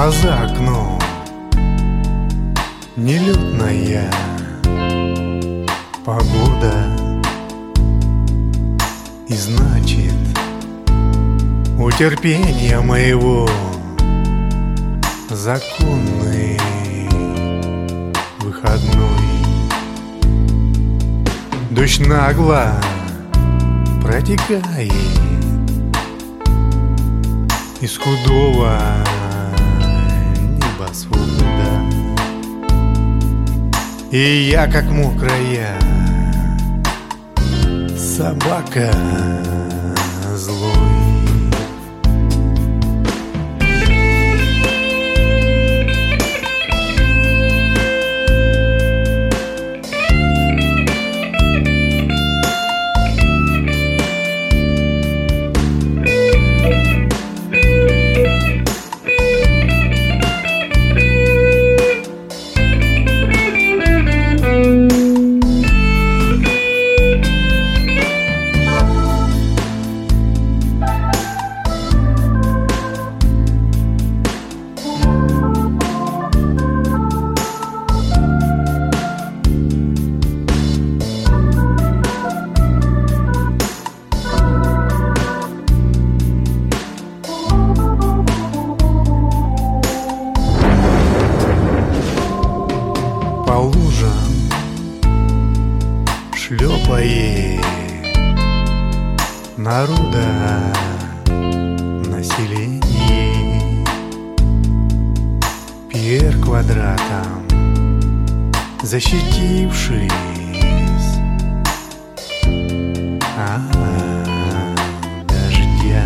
А за окном нелетная погода. И значит, у терпения моего законный выходной. Дождь нагло протекает из худого небосвода, и я, как мокрая собака злой. По лужам шлепает народа население. Пьер квадратом защитившись от дождя,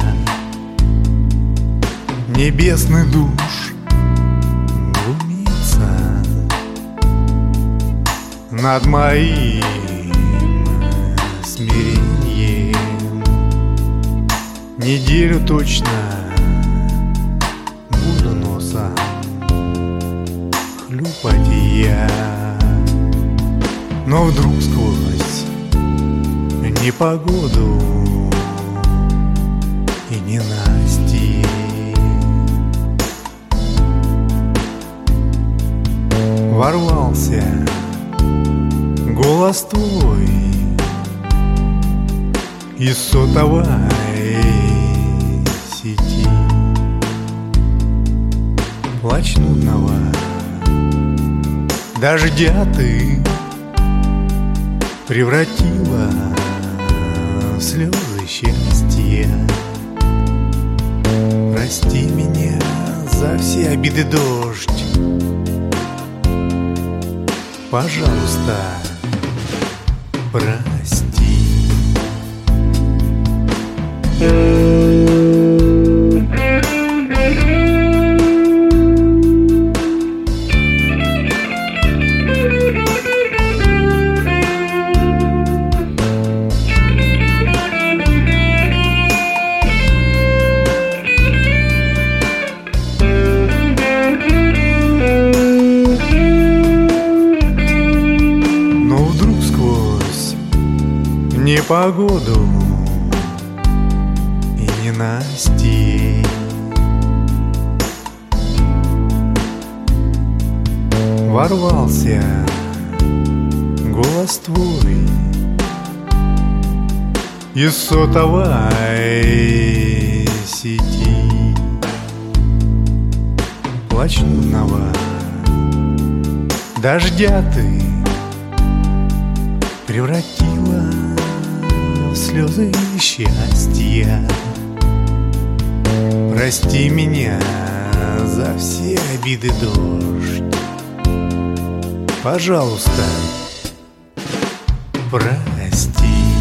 небесный душ глумится над моим смирением. Неделю точно буду носом хлюпать я, но вдруг сквозь непогоду и ненастье ворвался голос твой из сотовой сети. Плач нудного дождя ты превратила в слезы счастья. Прости меня за все обиды, дождь, пожалуйста, прости. Непогоду и ненастье ворвался голос твой из сотовой сети. Плач нудного дождя ты превратила в слезы счастья. Прости меня за все обиды, дождь, пожалуйста, прости.